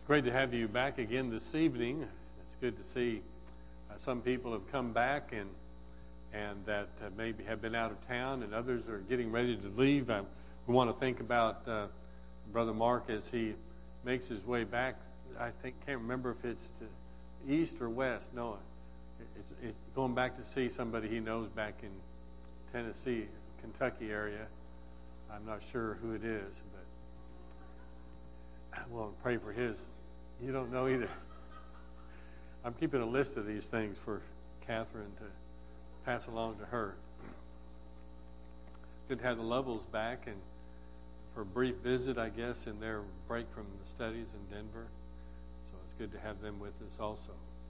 Great to have you back again this evening. It's good to see some people have come back and that maybe have been out of town, and others are getting ready to leave. We want to think about Brother Mark as he makes his way back. I can't remember if it's to east or west. No, it's going back to see somebody he knows back in Tennessee, Kentucky area. I'm not sure who it is, but well, pray for his. You don't know either. I'm keeping a list of these things for Catherine to pass along to her. Good to have the Lovels back and for a brief visit, I guess, in their break from the studies in Denver. So it's good to have them with us also.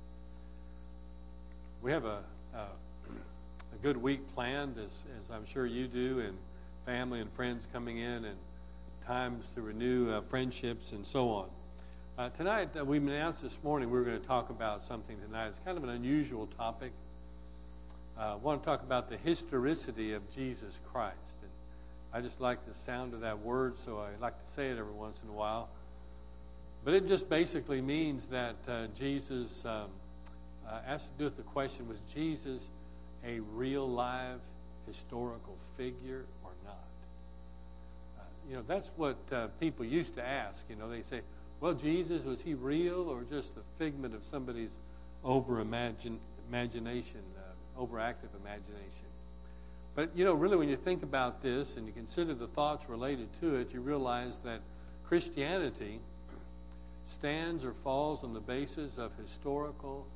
We have a good week planned, as I'm sure you do, and family and friends coming in and times to renew friendships and so on. Tonight, we announced this morning we were going to talk about something tonight. It's kind of an unusual topic. I want to talk about the historicity of Jesus Christ. And I just like the sound of that word, so I like to say it every once in a while. But it just basically means that Jesus, has to do with the question, was Jesus a real, live, historical figure or not? That's what people used to ask. They say, well, Jesus, was he real or just a figment of somebody's overactive imagination? But, really when you think about this and you consider the thoughts related to it, you realize that Christianity stands or falls on the basis of historical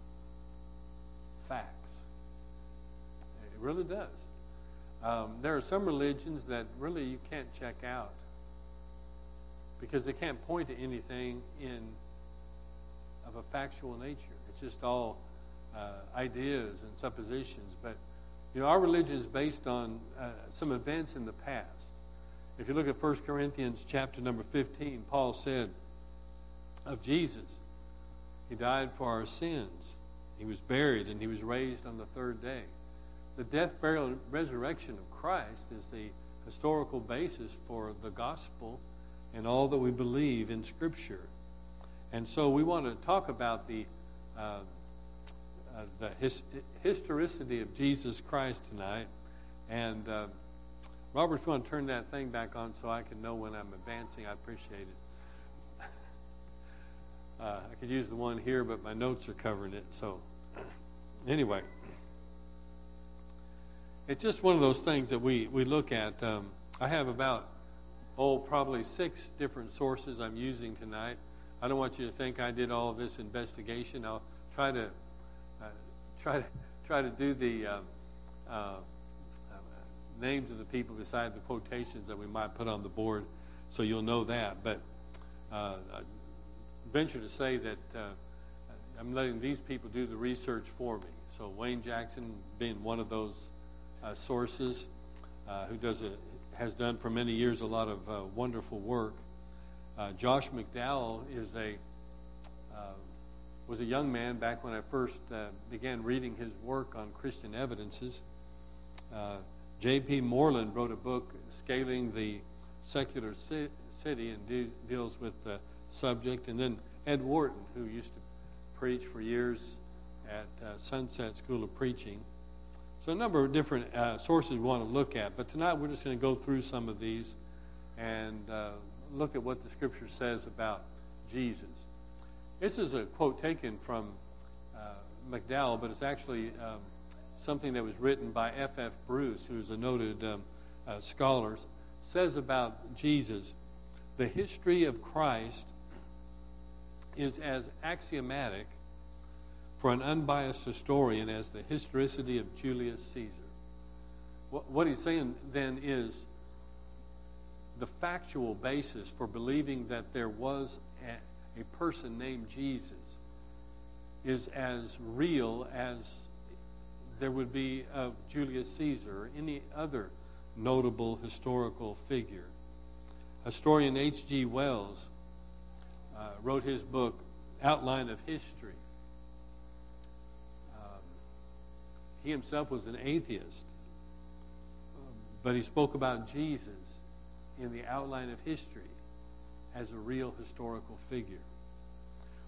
facts. It really does. There are some religions that really you can't check out because they can't point to anything of a factual nature. It's just all ideas and suppositions. But our religion is based on some events in the past. If you look at 1 Corinthians chapter number 15, Paul said of Jesus, he died for our sins. He was buried and he was raised on the third day. The death, burial, and resurrection of Christ is the historical basis for the gospel and all that we believe in Scripture. And so we want to talk about the historicity of Jesus Christ tonight. And Robert, if you want to turn that thing back on so I can know when I'm advancing, I appreciate it. I could use the one here, but my notes are covering it. So anyway, it's just one of those things that we look at. I have about, probably 6 different sources I'm using tonight. I don't want you to think I did all of this investigation. I'll try to do the names of the people beside the quotations that we might put on the board, so you'll know that. But I venture to say that I'm letting these people do the research for me. So Wayne Jackson being one of those sources, who has done for many years a lot of wonderful work. Josh McDowell was a young man back when I first began reading his work on Christian evidences. J.P. Moreland wrote a book, Scaling the Secular City, and deals with the subject. And then Ed Wharton, who used to preach for years at Sunset School of Preaching. So a number of different sources we want to look at. But tonight we're just going to go through some of these and look at what the Scripture says about Jesus. This is a quote taken from McDowell, but it's actually something that was written by F.F. Bruce, who's a noted scholar. Says about Jesus, the history of Christ is as axiomatic for an unbiased historian as the historicity of Julius Caesar. What he's saying then is the factual basis for believing that there was a person named Jesus is as real as there would be of Julius Caesar or any other notable historical figure. Historian H.G. Wells wrote his book, Outline of History. He himself was an atheist, but he spoke about Jesus in the Outline of History as a real historical figure.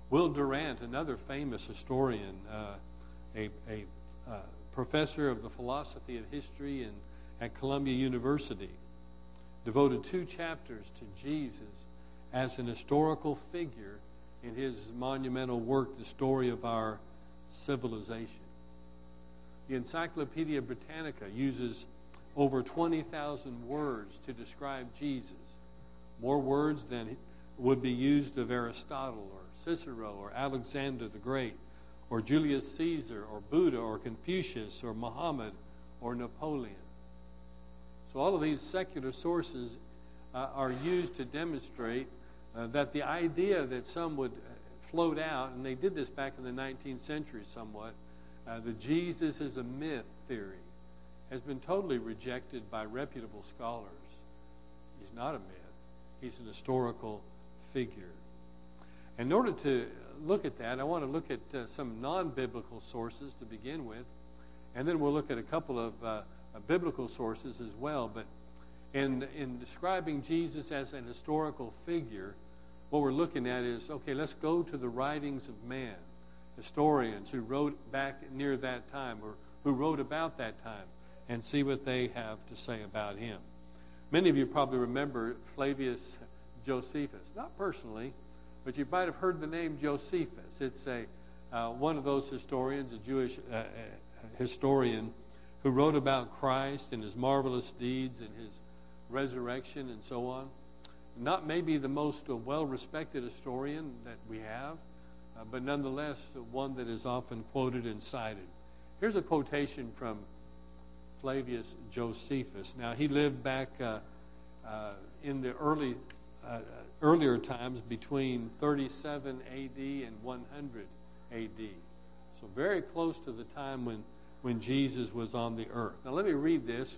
Will Durant, another famous historian, a professor of the philosophy of history at Columbia University, devoted 2 chapters to Jesus as an historical figure in his monumental work, The Story of Our Civilization. The Encyclopedia Britannica uses over 20,000 words to describe Jesus, more words than would be used of Aristotle or Cicero or Alexander the Great or Julius Caesar or Buddha or Confucius or Muhammad or Napoleon. So all of these secular sources are used to demonstrate that the idea that some would float out, and they did this back in the 19th century somewhat, that Jesus is a myth theory has been totally rejected by reputable scholars. He's not a myth. He's an historical figure. In order to look at that, I want to look at some non-biblical sources to begin with, and then we'll look at a couple of biblical sources as well. But in describing Jesus as an historical figure, what we're looking at is, okay, let's go to the writings of man, historians who wrote back near that time or who wrote about that time, and see what they have to say about him. Many of you probably remember Flavius Josephus, not personally, but you might have heard the name Josephus. It's one of those historians, a Jewish historian, who wrote about Christ and his marvelous deeds and his resurrection and so on. Not maybe the most well-respected historian that we have, but nonetheless one that is often quoted and cited. Here's a quotation from Flavius Josephus. Now, he lived back in the earlier times between 37 A.D. and 100 A.D. So very close to the time when Jesus was on the earth. Now, let me read this.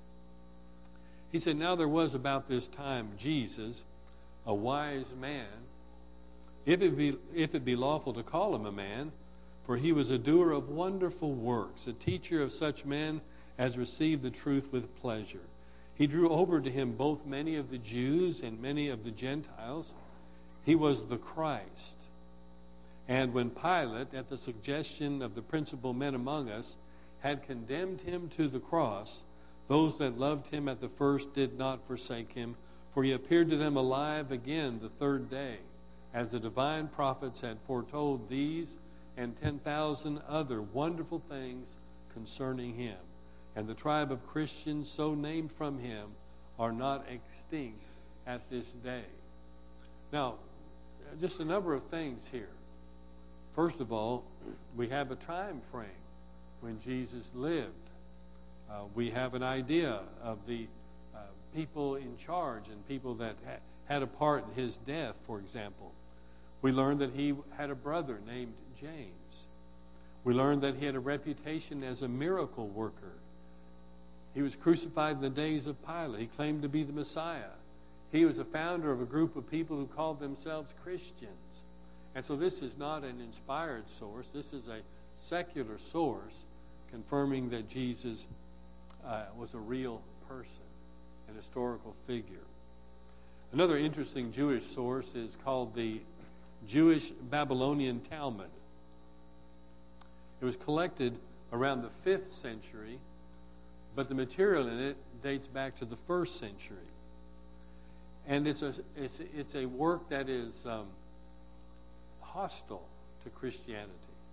He said, "Now there was about this time Jesus, a wise man, if it be lawful to call him a man, for he was a doer of wonderful works, a teacher of such men as received the truth with pleasure. He drew over to him both many of the Jews and many of the Gentiles. He was the Christ. And when Pilate, at the suggestion of the principal men among us, had condemned him to the cross, those that loved him at the first did not forsake him, for he appeared to them alive again the 3rd day, as the divine prophets had foretold these and 10,000 other wonderful things concerning him. And the tribe of Christians so named from him are not extinct at this day." Now, just a number of things here. First of all, we have a time frame when Jesus lived. We have an idea of the people in charge and people that had a part in his death, for example. We learn that he had a brother named James. We learn that he had a reputation as a miracle worker. He was crucified in the days of Pilate. He claimed to be the Messiah. He was a founder of a group of people who called themselves Christians. And so this is not an inspired source. This is a secular source confirming that Jesus was a real person, an historical figure. Another interesting Jewish source is called the Jewish Babylonian Talmud. It was collected around the 5th century, but the material in it dates back to the 1st century. And it's a work that is hostile to Christianity.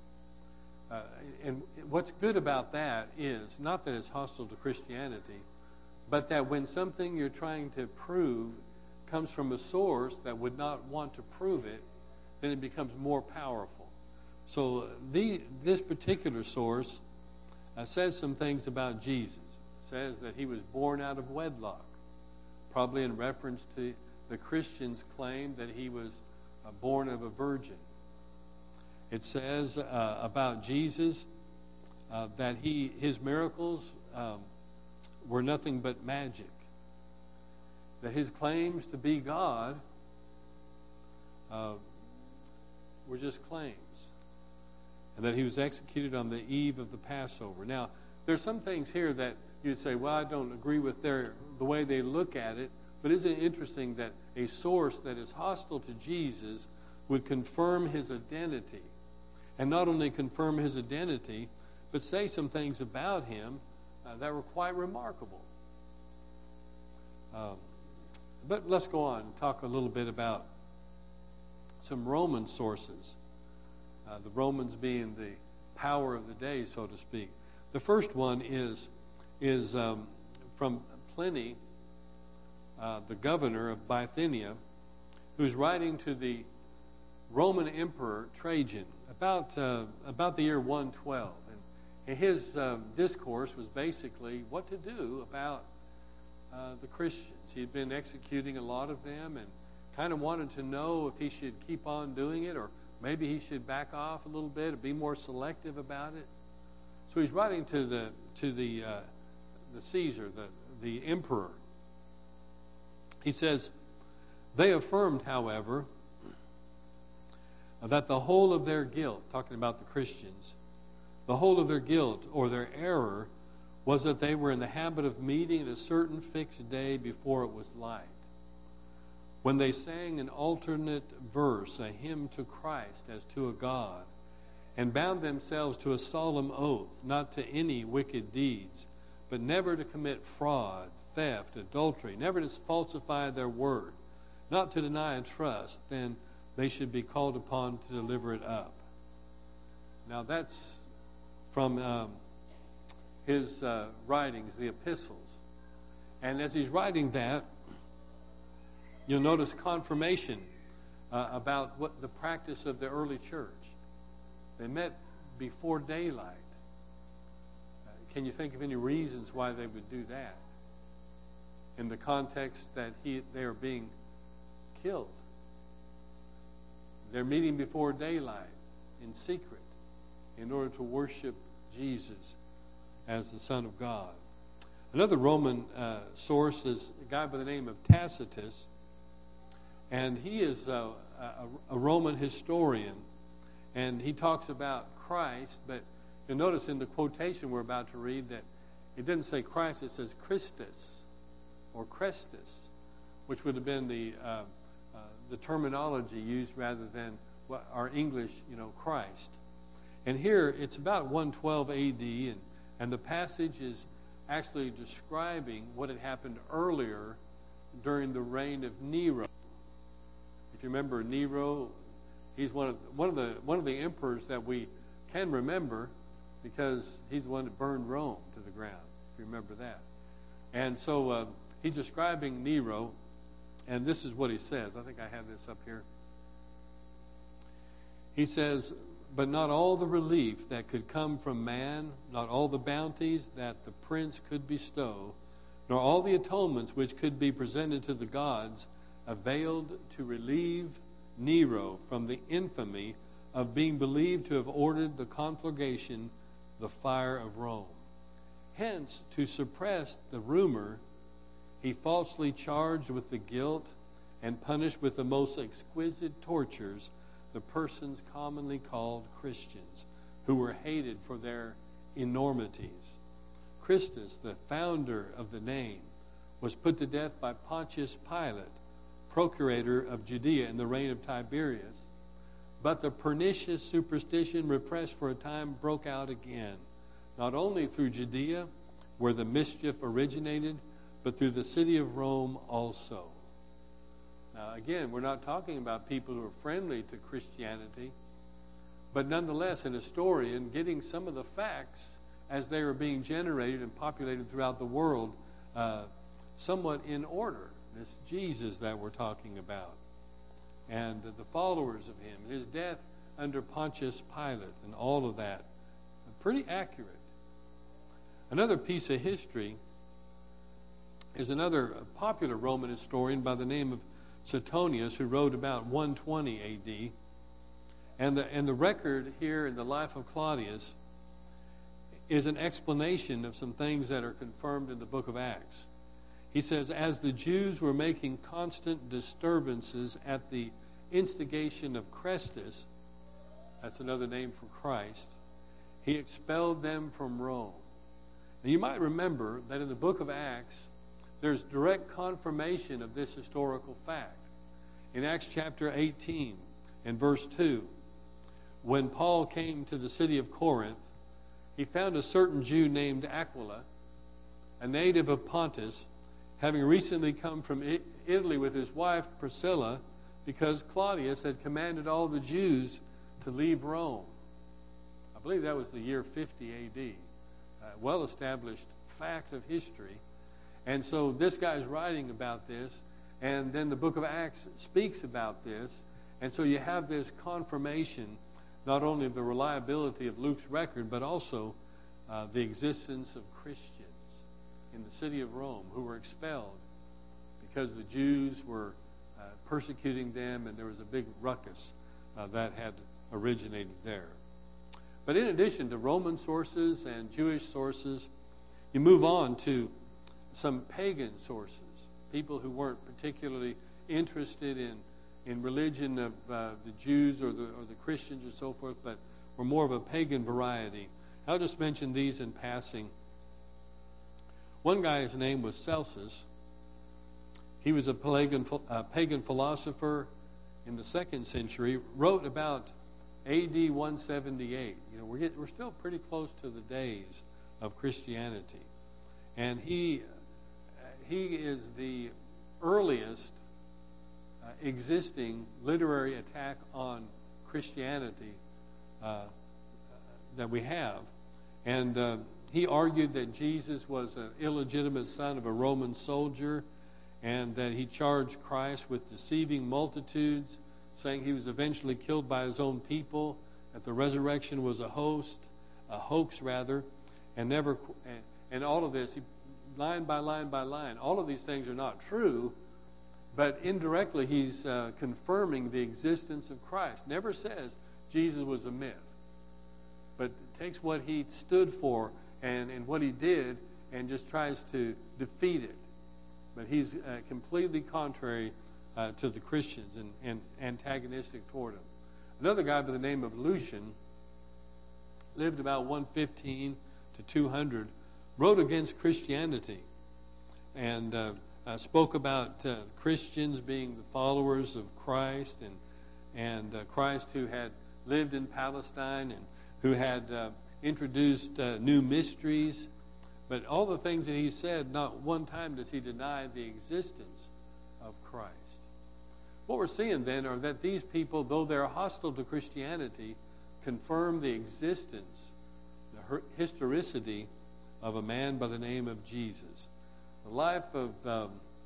And what's good about that is not that it's hostile to Christianity, but that when something you're trying to prove comes from a source that would not want to prove it, then it becomes more powerful. So this particular source says some things about Jesus. It says that he was born out of wedlock, probably in reference to the Christians' claim that he was born of a virgin. It says about Jesus that his miracles were nothing but magic. That his claims to be God were just claims. And that he was executed on the eve of the Passover. Now, there's some things here that you'd say, well, I don't agree with the way they look at it. But isn't it interesting that a source that is hostile to Jesus would confirm his identity. And not only confirm his identity, but say some things about him that were quite remarkable. But let's go on and talk a little bit about some Roman sources. The Romans being the power of the day, so to speak. The first one is from Pliny, the governor of Bithynia, who's writing to the Roman Emperor Trajan about the year 112. And his discourse was basically what to do about the Christians. He'd been executing a lot of them and kind of wanted to know if he should keep on doing it or maybe he should back off a little bit or be more selective about it. So he's writing to the Caesar, the emperor. He says, "They affirmed, however, that the whole of their guilt," talking about the Christians, "the whole of their guilt or their error was that they were in the habit of meeting at a certain fixed day before it was light, when they sang an alternate verse, a hymn to Christ as to a God, and bound themselves to a solemn oath not to any wicked deeds, but never to commit fraud, theft, adultery, never to falsify their word, not to deny a trust, then they should be called upon to deliver it up." Now that's from his writings, the epistles. And as he's writing that, you'll notice confirmation about what the practice of the early church. They met before daylight. Can you think of any reasons why they would do that? In the context that they are being killed. They're meeting before daylight in secret in order to worship Jesus as the Son of God. Another Roman source is a guy by the name of Tacitus, and he is a Roman historian, and he talks about Christ, but you'll notice in the quotation we're about to read that it didn't say Christ, it says Christus or Crestus, which would have been the terminology used rather than what our English, Christ. And here it's about 112 AD, and the passage is actually describing what had happened earlier during the reign of Nero. If you remember Nero, he's one of the emperors that we can remember because he's the one that burned Rome to the ground. If you remember that, and so he's describing Nero, and this is what he says. I think I have this up here. He says, "But not all the relief that could come from man, not all the bounties that the prince could bestow, nor all the atonements which could be presented to the gods availed to relieve Nero from the infamy of being believed to have ordered the conflagration, the fire of Rome. Hence, to suppress the rumor, he falsely charged with the guilt and punished with the most exquisite tortures the persons commonly called Christians, who were hated for their enormities. Christus, the founder of the name, was put to death by Pontius Pilate, procurator of Judea in the reign of Tiberius. But the pernicious superstition repressed for a time broke out again, not only through Judea, where the mischief originated, but through the city of Rome also." Now, again, we're not talking about people who are friendly to Christianity, but nonetheless, an historian getting some of the facts as they were being generated and populated throughout the world somewhat in order. This Jesus that we're talking about, and the followers of him, and his death under Pontius Pilate, and all of that. Pretty accurate. Another piece of history is another popular Roman historian by the name of Suetonius, who wrote about 120 AD. And the record here in the life of Claudius is an explanation of some things that are confirmed in the book of Acts. He says, "As the Jews were making constant disturbances at the instigation of Crestus," that's another name for Christ, "he expelled them from Rome." Now you might remember that in the book of Acts, there's direct confirmation of this historical fact. In Acts chapter 18, in verse 2. When Paul came to the city of Corinth, he found a certain Jew named Aquila, a native of Pontus, having recently come from Italy with his wife Priscilla, because Claudius had commanded all the Jews to leave Rome. I believe that was the year 50 A.D., well-established fact of history. And so this guy's writing about this, and then the book of Acts speaks about this, and so you have this confirmation not only of the reliability of Luke's record, but also the existence of Christians in the city of Rome who were expelled because the Jews were persecuting them, and there was a big ruckus that had originated there. But in addition to Roman sources and Jewish sources, you move on to some pagan sources, people who weren't particularly interested in religion of the Jews or the Christians or so forth, but were more of a pagan variety. I'll just mention these in passing. One guy's name was Celsus. He was a pagan philosopher in the 2nd century, wrote about A.D. 178. We're still pretty close to the days of Christianity. And he is the earliest existing literary attack on Christianity that we have. And he argued that Jesus was an illegitimate son of a Roman soldier, and that he charged Christ with deceiving multitudes, saying he was eventually killed by his own people, that the resurrection was a hoax, and all of this, line by line by line, all of these things are not true, but indirectly he's confirming the existence of Christ. Never says Jesus was a myth, but takes what he stood for and what he did and just tries to defeat it. But he's completely contrary to the Christians and antagonistic toward them. Another guy by the name of Lucian lived about 115 to 200, wrote against Christianity, and spoke about Christians being the followers of Christ, and Christ who had lived in Palestine and who had introduced new mysteries. But all the things that he said, not one time does he deny the existence of Christ. What we're seeing then are that these people, though they're hostile to Christianity, confirm the existence, the historicity of a man by the name of Jesus. The life of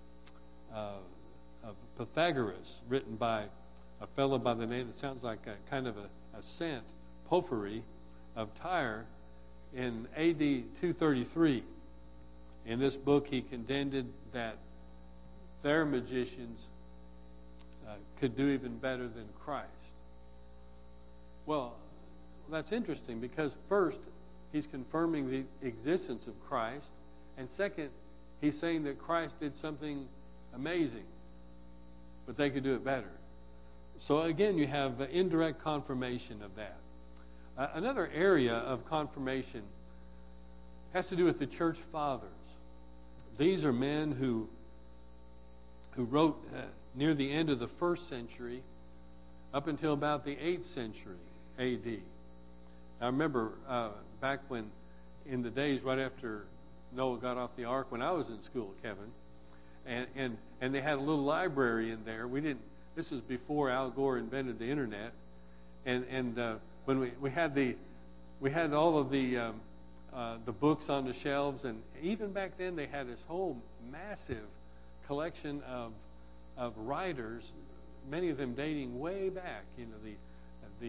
Pythagoras, written by a fellow by the name that sounds like a kind of a saint, Porphyry of Tyre, in A.D. 233. In this book, he contended that their magicians could do even better than Christ. Well, that's interesting, because first, he's confirming the existence of Christ, and second, he's saying that Christ did something amazing, but they could do it better. So again, you have indirect confirmation of that. Another area of confirmation has to do with the church fathers. These are men who wrote near the end of the 1st century up until about the 8th century A.D. I remember back when, in the days right after Noah got off the ark, when I was in school, Kevin, and they had a little library in there. This was before Al Gore invented the internet, and when we had all of the books on the shelves, and even back then they had this whole massive collection of writers, many of them dating way back. The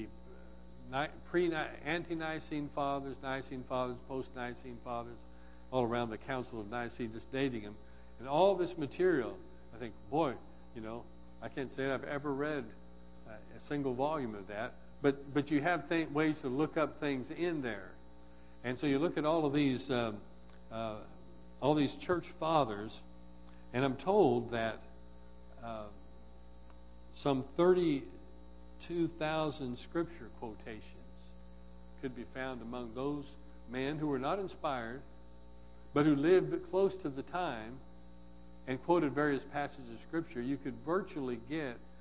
ante-Nicene fathers, Nicene fathers, post-Nicene fathers, all around the Council of Nicaea, just dating them, and all this material. I think, boy, I can't say I've ever read a single volume of that. But you have ways to look up things in there, and so you look at all of these church fathers, and I'm told that some 32,000 scripture quotations could be found among those men who were not inspired, but who lived close to the time and quoted various passages of scripture. You could virtually get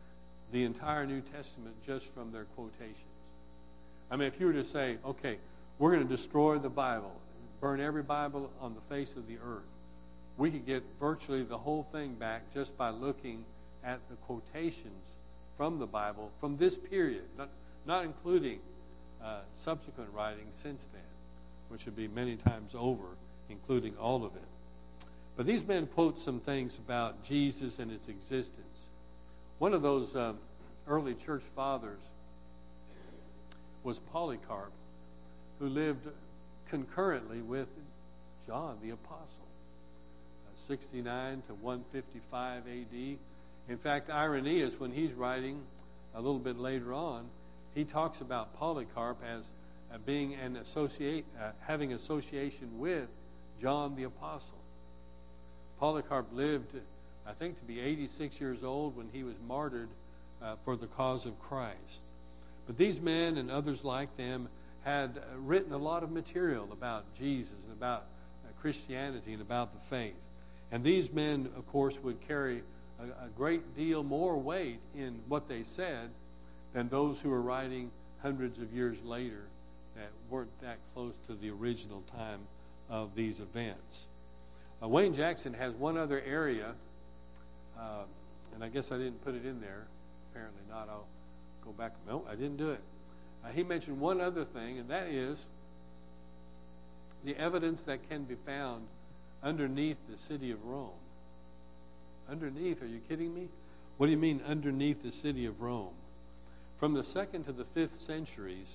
the entire New Testament just from their quotations. I mean, if you were to say, okay, we're going to destroy the Bible, burn every Bible on the face of the earth, we could get virtually the whole thing back just by looking at the quotations from the Bible from this period, not including subsequent writings since then, which would be many times over, including all of it. But these men quote some things about Jesus and his existence. One of those early church fathers was Polycarp, who lived concurrently with John the Apostle, 69 to 155 A.D. In fact, Irenaeus, when he's writing a little bit later on, he talks about Polycarp as being having association with John the Apostle. Polycarp lived, I think, to be 86 years old when he was martyred for the cause of Christ. But these men and others like them had written a lot of material about Jesus and about Christianity and about the faith. And these men, of course, would carry a great deal more weight in what they said than those who were writing hundreds of years later that weren't that close to the original time of these events. Wayne Jackson has one other area, and I guess I didn't put it in there. Apparently not. I'll go back. No, I didn't do it. He mentioned one other thing, and that is the evidence that can be found underneath the city of Rome. Underneath? Are you kidding me? What do you mean underneath the city of Rome? From the 2nd to the 5th centuries,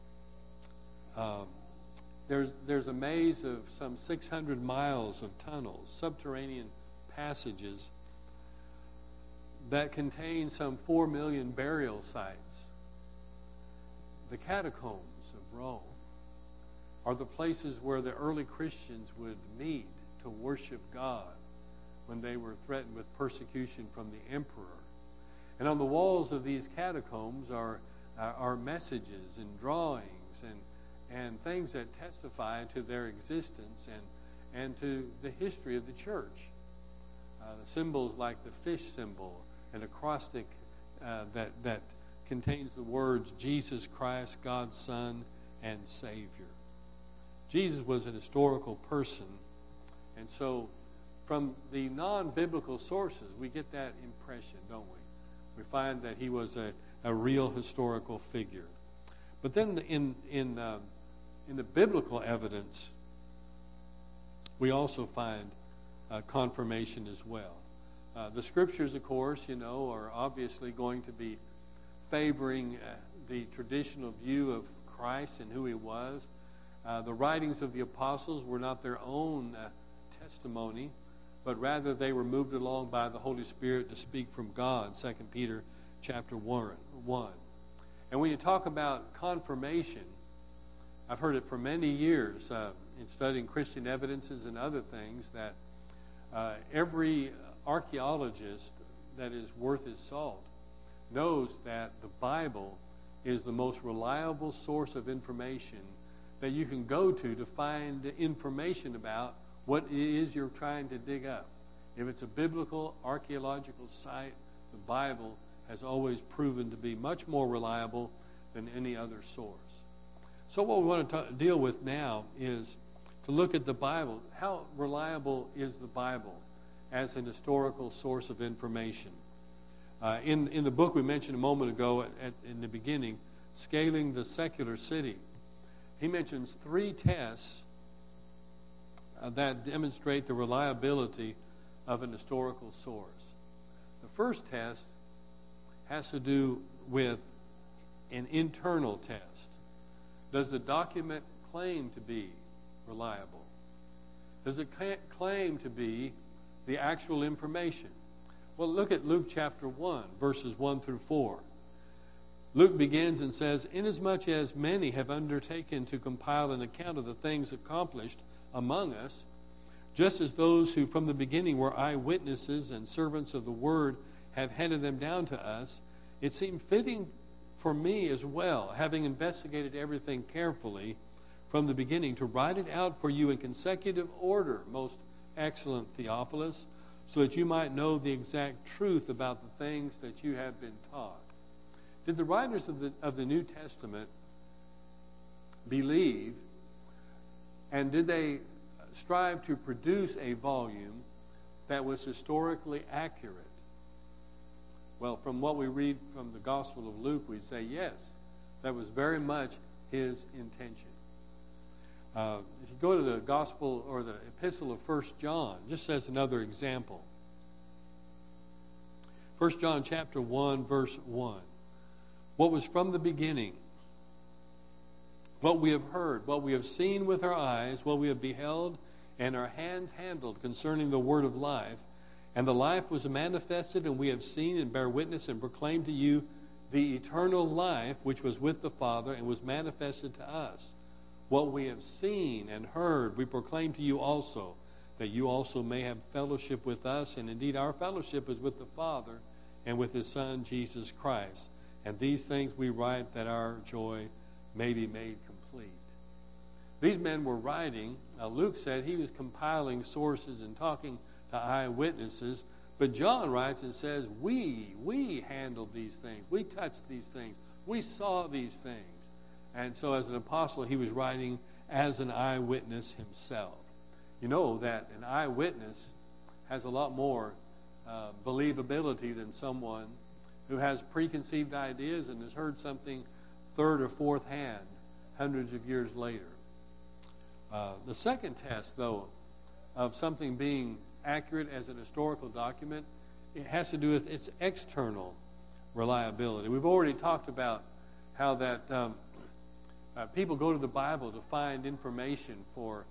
there's a maze of some 600 miles of tunnels, subterranean passages that contain some 4 million burial sites. The catacombs of Rome are the places where the early Christians would meet to worship God when they were threatened with persecution from the emperor. And on the walls of these catacombs are messages and drawings and things that testify to their existence and to the history of the church. Symbols like the fish symbol, an acrostic that contains the words Jesus Christ, God's Son and Savior. Jesus was an historical person, and so from the non-biblical sources we get that impression, don't we? We find that he was a real historical figure. But then in the biblical evidence, we also find confirmation as well. The scriptures, of course, are obviously going to be favoring the traditional view of Christ and who he was. The writings of the apostles were not their own testimony, but rather they were moved along by the Holy Spirit to speak from God, 2 Peter chapter 1. And when you talk about confirmation, I've heard it for many years in studying Christian evidences and other things that every archaeologist that is worth his salt knows that the Bible is the most reliable source of information that you can go to find information about what it is you're trying to dig up. If it's a biblical archaeological site, the Bible has always proven to be much more reliable than any other source. So what we want to deal with now is to look at the Bible. How reliable is the Bible as an historical source of information? In the book we mentioned a moment ago in the beginning, Scaling the Secular City, he mentions 3 tests that demonstrate the reliability of an historical source. The first test has to do with an internal test. Does the document claim to be reliable? Does it claim to be the actual information? Well, look at Luke chapter 1, verses 1 through 4. Luke begins and says, "Inasmuch as many have undertaken to compile an account of the things accomplished among us, just as those who from the beginning were eyewitnesses and servants of the word have handed them down to us, it seemed fitting for me as well, having investigated everything carefully from the beginning, to write it out for you in consecutive order, most excellent Theophilus, so that you might know the exact truth about the things that you have been taught." Did the writers of the New Testament believe, and did they strive to produce a volume that was historically accurate? Well, from what we read from the Gospel of Luke, we say yes, that was very much his intention. If you go to the Gospel or the Epistle of 1 John, just as another example. 1 John chapter 1, verse 1. What was from the beginning, what we have heard, what we have seen with our eyes, what we have beheld, and our hands handled concerning the word of life. And the life was manifested, and we have seen and bear witness and proclaim to you the eternal life which was with the Father and was manifested to us. What we have seen and heard, we proclaim to you also, that you also may have fellowship with us. And indeed, our fellowship is with the Father and with His Son, Jesus Christ. And these things we write that our joy may be made complete. These men were writing. Luke said he was compiling sources and talking to eyewitnesses. But John writes and says, we handled these things. We touched these things. We saw these things. And so as an apostle, he was writing as an eyewitness himself. You know that an eyewitness has a lot more believability than someone who has preconceived ideas and has heard something third or fourth hand hundreds of years later. The second test, though, of something being accurate as an historical document, it has to do with its external reliability. We've already talked about how that people go to the Bible to find information for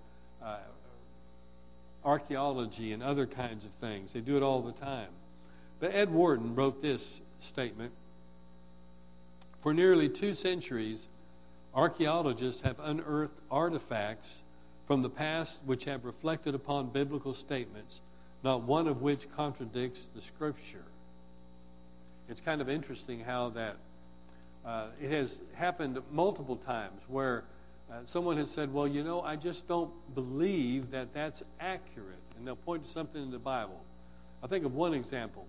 archaeology and other kinds of things. They do it all the time. But Ed Warden wrote this statement: for nearly 2 centuries, archaeologists have unearthed artifacts from the past which have reflected upon biblical statements, not one of which contradicts the Scripture. It's kind of interesting how that it has happened multiple times where someone has said, well, you know, I just don't believe that that's accurate. And they'll point to something in the Bible. I'll think of one example.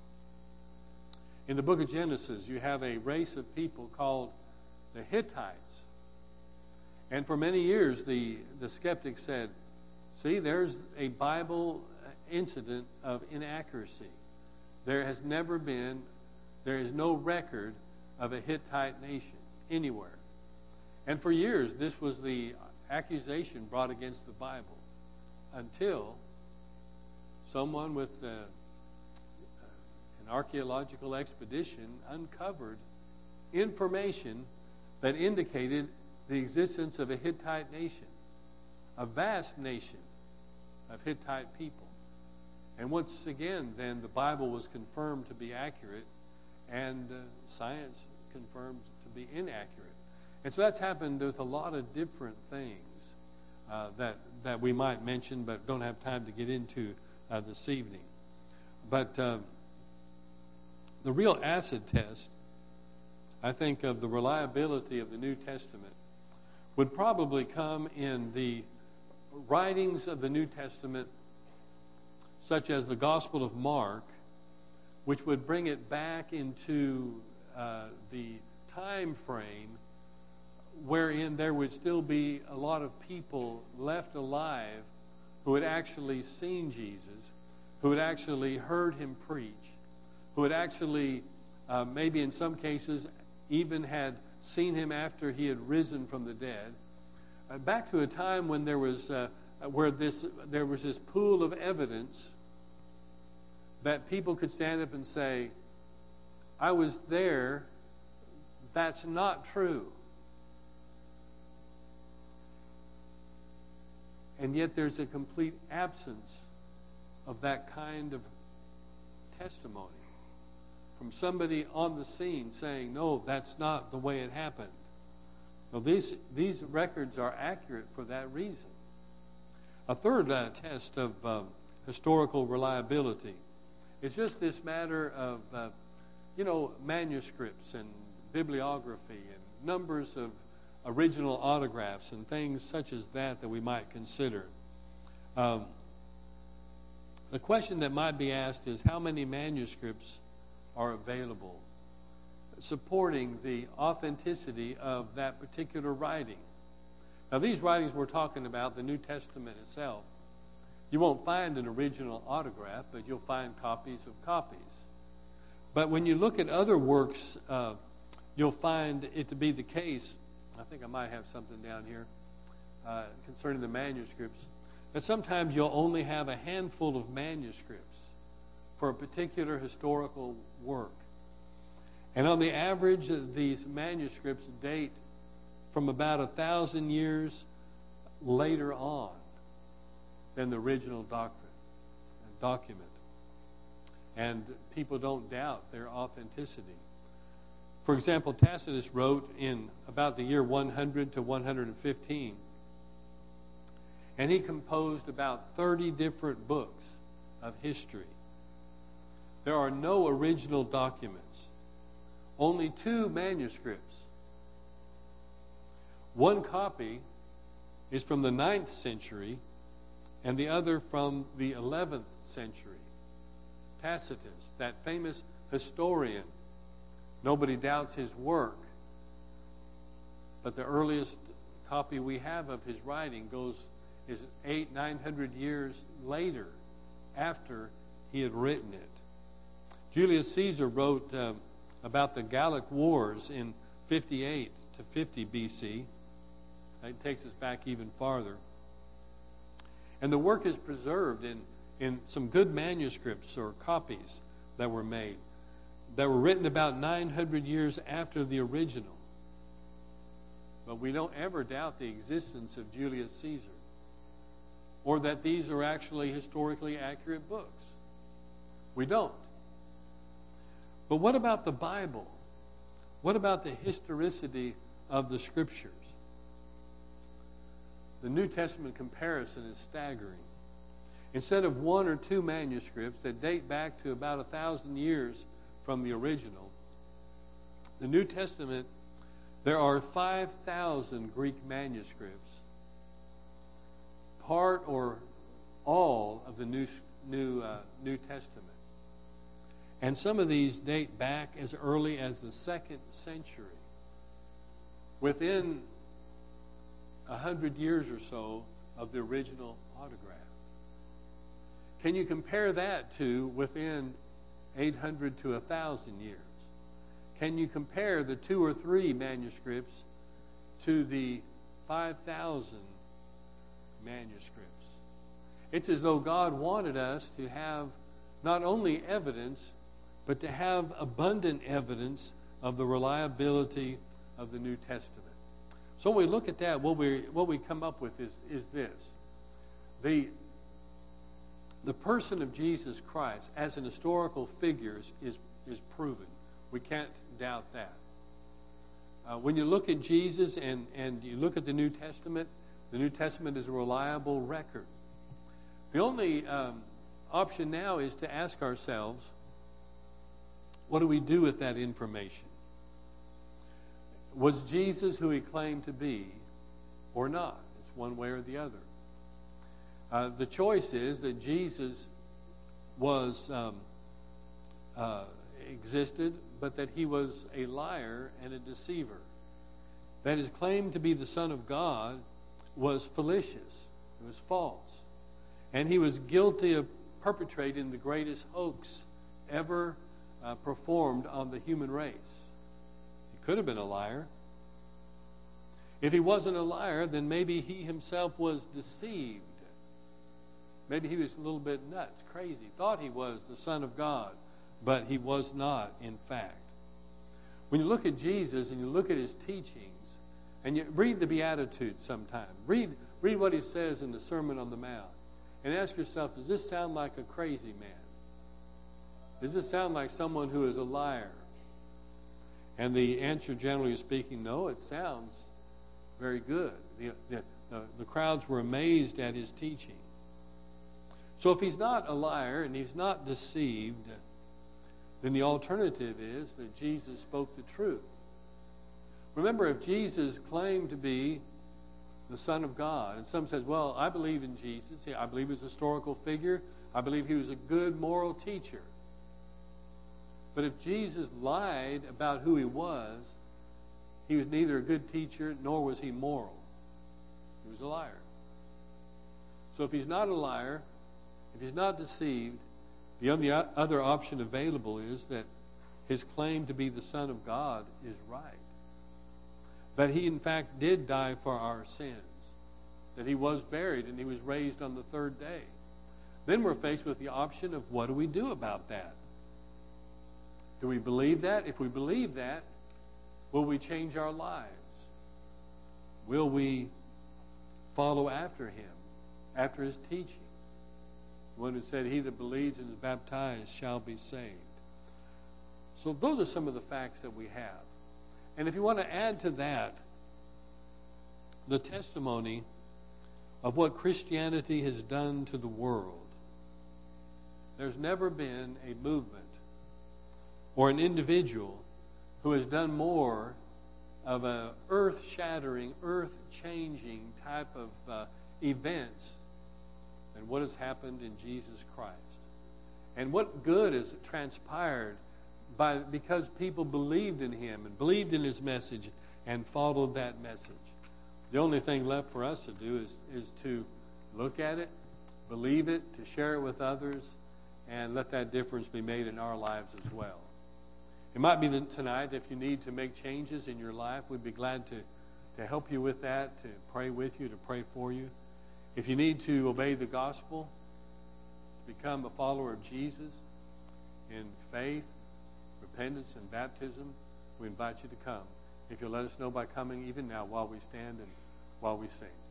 In the book of Genesis, you have a race of people called the Hittites. And for many years, the skeptics said, see, there's a Bible incident of inaccuracy. There is no record of a Hittite nation anywhere. And for years, this was the accusation brought against the Bible until someone with an archaeological expedition uncovered information that indicated the existence of a Hittite nation, a vast nation of Hittite people. And once again, then the Bible was confirmed to be accurate, and science confirmed to be inaccurate. And so that's happened with a lot of different things that we might mention, but don't have time to get into this evening. But the real acid test, I think, of the reliability of the New Testament would probably come in the writings of the New Testament, such as the Gospel of Mark, which would bring it back into the time frame wherein there would still be a lot of people left alive who had actually seen Jesus, who had actually heard him preach, who had actually, maybe in some cases, even had seen him after he had risen from the dead. Back to a time when there was this pool of evidence that people could stand up and say, I was there, that's not true. And yet there's a complete absence of that kind of testimony from somebody on the scene saying, no, that's not the way it happened. Well, these records are accurate for that reason. A third test of historical reliability is just this matter of, manuscripts and bibliography and numbers of original autographs and things such as that we might consider. The question that might be asked is, how many manuscripts are available supporting the authenticity of that particular writing. Now, these writings we're talking about, the New Testament itself, you won't find an original autograph, but you'll find copies of copies. But when you look at other works, you'll find it to be the case. I think I might have something down here concerning the manuscripts. That sometimes you'll only have a handful of manuscripts for a particular historical work. And on the average, these manuscripts date from about 1,000 years later on than the original document. And people don't doubt their authenticity. For example, Tacitus wrote in about the year 100 to 115, and he composed about 30 different books of history. There are no original documents, only 2 manuscripts. One copy is from the 9th century, and the other from the 11th century. Tacitus, that famous historian, nobody doubts his work, but the earliest copy we have of his writing is 800-900 years later, after he had written it. Julius Caesar wrote about the Gallic Wars in 58 to 50 BC. It takes us back even farther. And the work is preserved in some good manuscripts or copies that were made, that were written about 900 years after the original. But we don't ever doubt the existence of Julius Caesar, or that these are actually historically accurate books. We don't. But what about the Bible? What about the historicity of the Scriptures? The New Testament comparison is staggering. Instead of 1 or 2 manuscripts that date back to about 1,000 years from the original, the New Testament, there are 5,000 Greek manuscripts, part or all of the New Testament. And some of these date back as early as the 2nd century. Within 100 years or so of the original autograph. Can you compare that to within 800 to 1,000 years? Can you compare the 2 or 3 manuscripts to the 5,000 manuscripts? It's as though God wanted us to have not only evidence, but to have abundant evidence of the reliability of the New Testament. So when we look at that, what we come up with is this. The person of Jesus Christ as an historical figure is proven. We can't doubt that. When you look at Jesus and you look at the New Testament is a reliable record. The only option now is to ask ourselves, what do we do with that information? Was Jesus who he claimed to be or not? It's one way or the other. The choice is that Jesus was existed, but that he was a liar and a deceiver. That his claim to be the Son of God was fallacious. It was false. And he was guilty of perpetrating the greatest hoax ever performed on the human race. He could have been a liar. If he wasn't a liar, then maybe he himself was deceived. Maybe he was a little bit nuts, crazy, thought he was the Son of God, but he was not, in fact. When you look at Jesus and you look at his teachings, and you read the Beatitudes sometime, read what he says in the Sermon on the Mount, and ask yourself, does this sound like a crazy man? Does this sound like someone who is a liar? And the answer, generally speaking, no, it sounds very good. The crowds were amazed at his teaching. So if he's not a liar and he's not deceived, then the alternative is that Jesus spoke the truth. Remember, if Jesus claimed to be the Son of God, and some says, well, I believe in Jesus. I believe he's a historical figure. I believe he was a good moral teacher. But if Jesus lied about who he was neither a good teacher nor was he moral. He was a liar. So if he's not a liar, if he's not deceived, the only other option available is that his claim to be the Son of God is right. That he in fact did die for our sins. That he was buried and he was raised on the third day. Then we're faced with the option of what do we do about that? Do we believe that? If we believe that, will we change our lives? Will we follow after him, after his teaching? The one who said, he that believes and is baptized shall be saved. So those are some of the facts that we have. And if you want to add to that the testimony of what Christianity has done to the world, there's never been a movement or an individual who has done more of a earth-shattering, earth-changing type of events than what has happened in Jesus Christ. And what good has transpired because people believed in him and believed in his message and followed that message. The only thing left for us to do is to look at it, believe it, to share it with others, and let that difference be made in our lives as well. It might be that tonight, if you need to make changes in your life, we'd be glad to help you with that, to pray with you, to pray for you. If you need to obey the gospel, to become a follower of Jesus in faith, repentance, and baptism, we invite you to come. If you'll let us know by coming even now while we stand and while we sing.